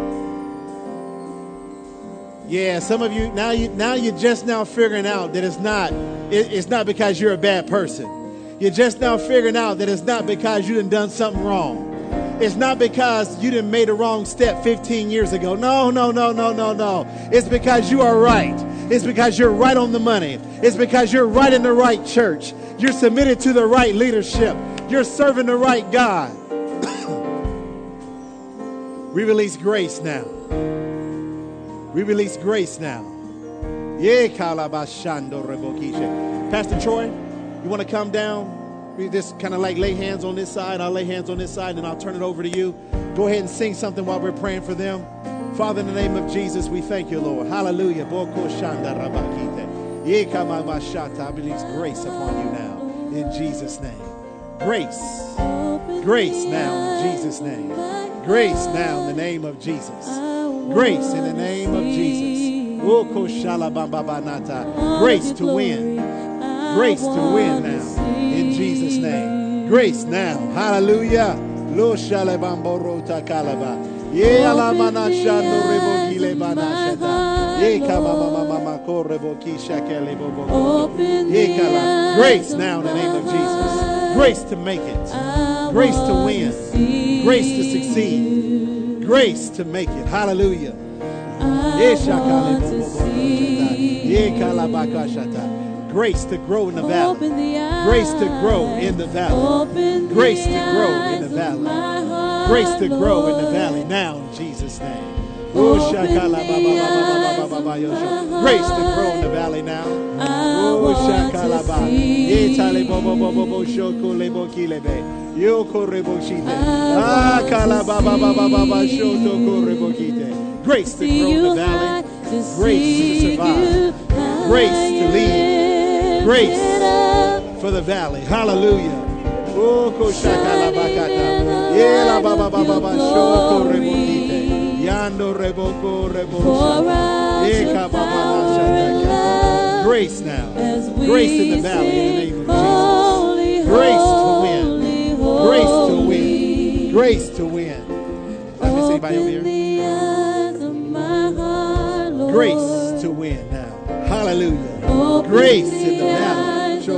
Yeah, some of you you're just now figuring out that it's not because you're a bad person. You're just now figuring out that it's not because you done something wrong. It's not because you done made a wrong step 15 years ago. No. It's because you are right. It's because you're right on the money. It's because you're right in the right church. You're submitted to the right leadership. You're serving the right God. We release grace now. We release grace now. Pastor Troy, you want to come down? We just kind of like lay hands on this side. I'll lay hands on this side, and I'll turn it over to you. Go ahead and sing something while we're praying for them. Father, in the name of Jesus, we thank you, Lord. Hallelujah. I release grace upon you now in Jesus' name. Grace. Grace now in Jesus' name. Grace now in the name of Jesus. Grace in the name of Jesus. Grace to win. Grace to win now in Jesus' name. Grace now. Hallelujah. Lo shalebamborota kalaba. Ye alamana shando rebo kile banashata. Ye kamama korebo kishakele bobo. Ye kala. Grace now in the name of Jesus. Grace to make it. Grace to win. Grace to succeed. Grace to make it. Hallelujah. Ye shakale bobo. Ye kalabakashata. Grace to grow in the valley. Grace to grow in the valley. Grace to grow in the valley. Grace to grow in the valley now in Jesus' name. Grace to grow in the valley now. Grace to grow in the valley. Grace to survive. Grace to lead. Grace for the valley. Hallelujah. Oh, koshakalabakata. Yela baba baba baba shoko rebokite. Yando reboko rebosha. Eka baba nashataka. Grace now. Grace in the valley in the name of Jesus. Grace to win. Grace to win. Grace to win. Let me see anybody over here. Grace to win now. Hallelujah. Grace in the valley.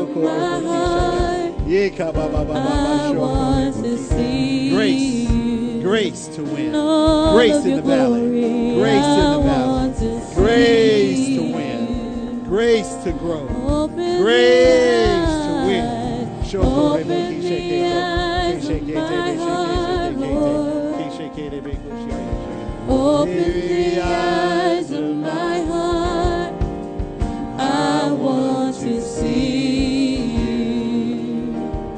Grace. Grace to win. Grace in the valley. Grace in the valley. Grace to win. Grace to grow. Grace to win. Open the eyes of my heart. I want to see you.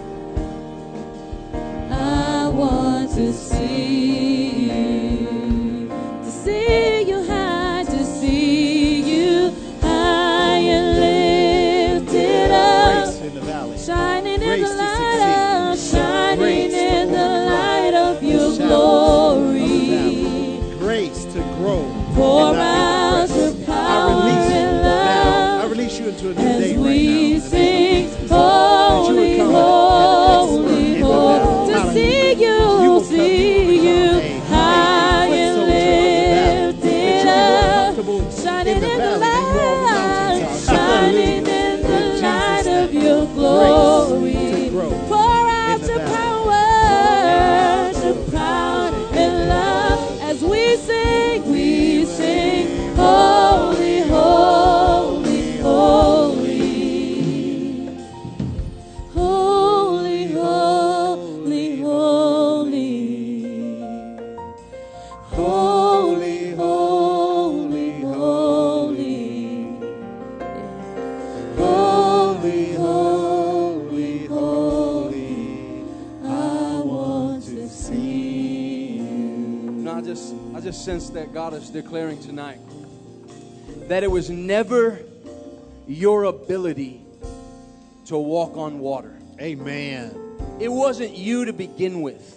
I want to see you. To see you high, to see you high and lifted up. Grace in the valley. Shining in Grace the to light of, succeed. shining Grace in to the light of your shadows glory. of the valley. Grace to grow. Pour and out not be your depressed. power I and release you into a new as day right we now. sing, That you would holy, come holy, and holy, expert to see you, high and lifted up, shining in the light, shining in the light of your glory. Pour out your power and love as we sing, holy, holy, holy. Holy, holy, holy. Holy, holy, holy. Holy, holy, holy. I want to see you. No, I just sense that God is declaring tonight that it was never your ability to walk on water. Amen. It wasn't you to begin with.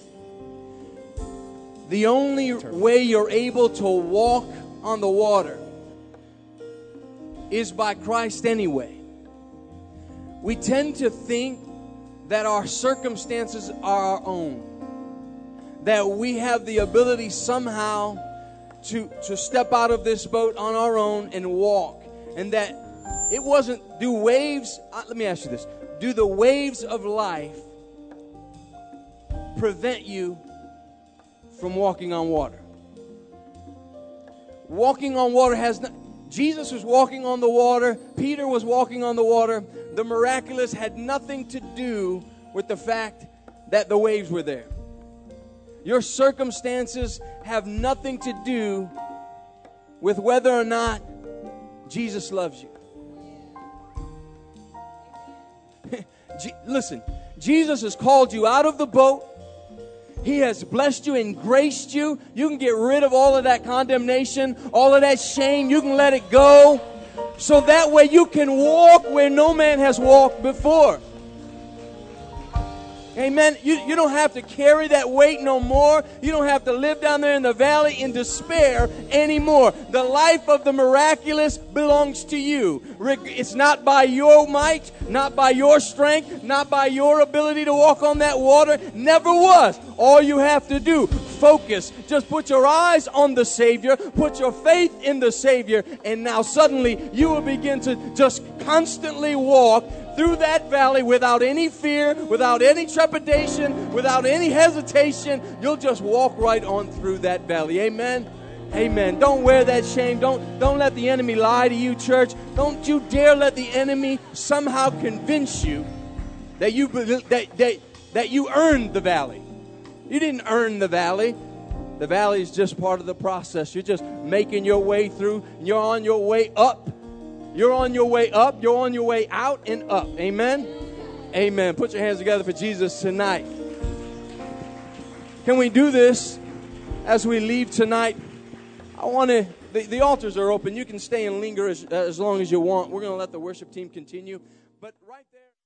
The only way you're able to walk on the water is by Christ anyway. We tend to think that our circumstances are our own, that we have the ability somehow to step out of this boat on our own and walk, and that it wasn't, do waves, let me ask you this, do the waves of life prevent you from walking on water? Walking on water has not, Jesus was walking on the water, Peter was walking on the water. The miraculous had nothing to do with the fact that the waves were there. Your circumstances have nothing to do with whether or not Jesus loves you. Listen, Jesus has called you out of the boat. He has blessed you and graced you. You can get rid of all of that condemnation, all of that shame. You can let it go. So that way you can walk where no man has walked before. Amen. You don't have to carry that weight no more. You don't have to live down there in the valley in despair anymore. The life of the miraculous belongs to you. It's not by your might, not by your strength, not by your ability to walk on that water. Never was. All you have to do, focus. Just put your eyes on the Savior. Put your faith in the Savior. And now suddenly you will begin to just constantly walk through that valley without any fear, without any trepidation, without any hesitation. You'll just walk right on through that valley. Amen? Amen. Don't wear that shame. Don't let the enemy lie to you, church. Don't you dare let the enemy somehow convince you that you earned the valley. You didn't earn the valley. The valley is just part of the process. You're just making your way through. You're on your way up. You're on your way up. You're on your way out and up. Amen? Amen. Put your hands together for Jesus tonight. Can we do this as we leave tonight? I want to, the altars are open. You can stay and linger as long as you want. We're going to let the worship team continue. But right there.